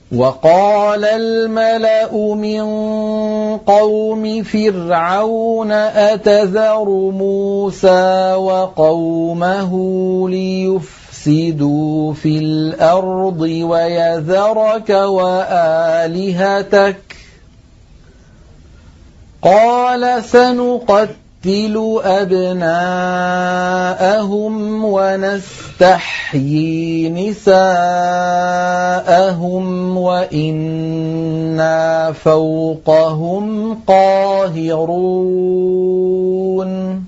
وقال الملأ من قوم فرعون أتذر موسى وقومه ليفسدوا في الأرض ويذرك وآلهتك قال سنقتل أبناءهم ونستحيي نساءهم وإنا فوقهم قاهرون